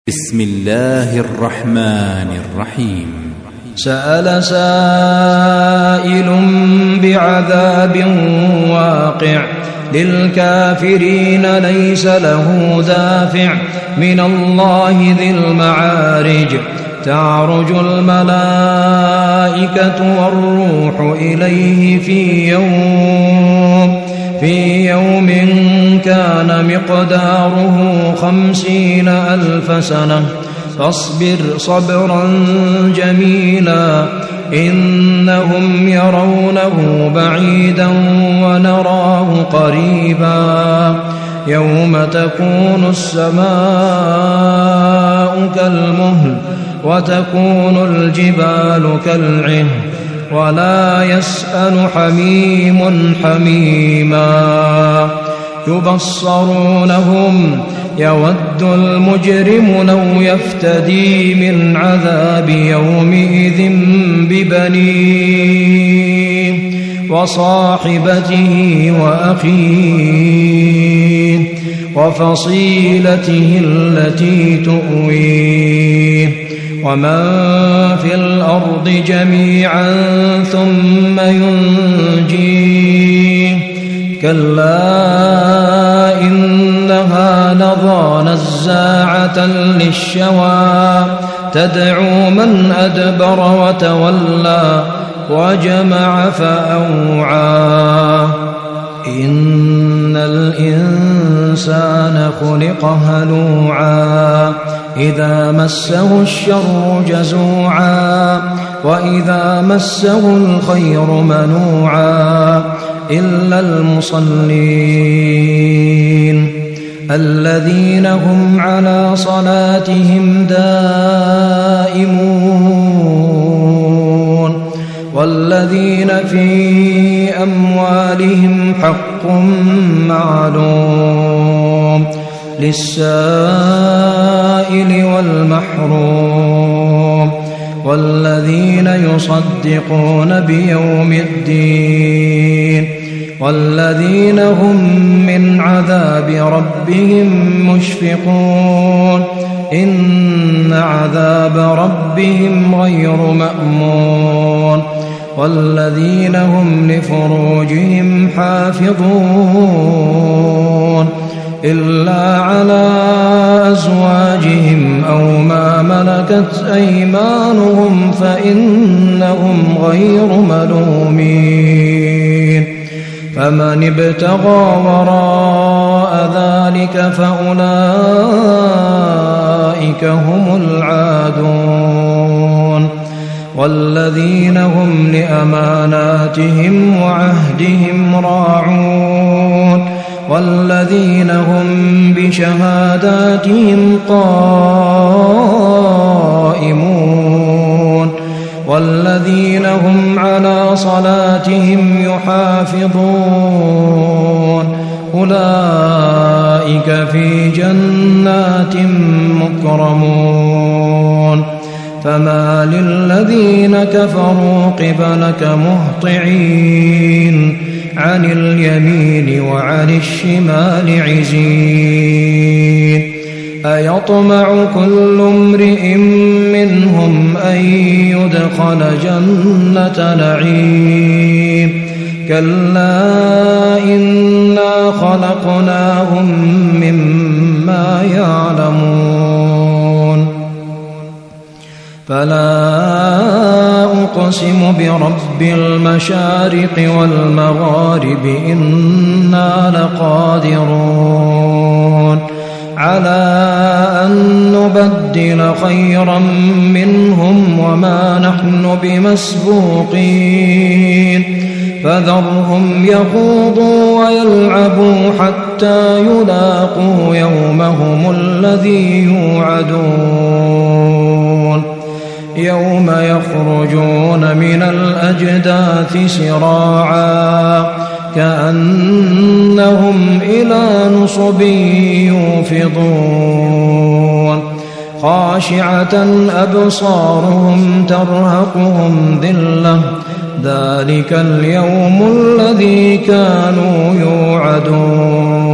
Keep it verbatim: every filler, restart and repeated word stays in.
بسم الله الرحمن الرحيم. سأل سائل بعذاب واقع للكافرين ليس له دافع من الله ذي المعارج تعرج الملائكة والروح إليه في يوم في يوم كان مقداره خمسين ألف سنة فاصبر صبرا جميلا إنهم يرونه بعيدا ونراه قريبا يوم تكون السماء كالمهل وتكون الجبال كالعهن ولا يسأل حميم حميما يبصرونهم يود المجرم لو يفتدي من عذاب يومئذ ببنيه وصاحبته وأخيه وفصيلته التي تؤويه ومن في الأرض جميعا ثم ينجيه كلا إنها لظى نزاعة للشوى تدعو من أدبر وتولى وجمع فأوعى إن الإنسان خلق هلوعا إذا مسه الشر جزوعا وإذا مسه الخير منوعا إلا المصلين الذين هم على صلاتهم دائمون والذين في أموالهم حق معلوم للسائل والمحروم والذين يصدقون بيوم الدين والذين هم من عذاب ربهم مشفقون إن عذاب ربهم غير مأمون والذين هم لفروجهم حافظون إلا على أزواجهم أو ما ملكت أيمانهم فإنهم غير ملومين فمن ابتغى وراء ذلك فأولئك هم العادون والذين هم لأماناتهم وعهدهم راعون والذين هم بشهاداتهم قائمون والذين هم على صلاتهم يحافظون أولئك في جنات مكرمون فما للذين كفروا قبلك مهطعين عن اليمين وعن الشمال عزين أيطمع كل امرئ منهم أن يدخل جنة نعيم كلا إنا خلقناهم مما يعلمون فلا أقسم برب المشارق والمغارب إنا لقادرون على أن نبدل خيرا منهم وما نحن بمسبوقين فذرهم يخوضوا ويلعبوا حتى يلاقوا يومهم الذي يوعدون يوم يخرجون من الأجداث سراعا كأنهم إلى نصب يوفضون خاشعة أبصارهم ترهقهم ذلة ذلك اليوم الذي كانوا يوعدون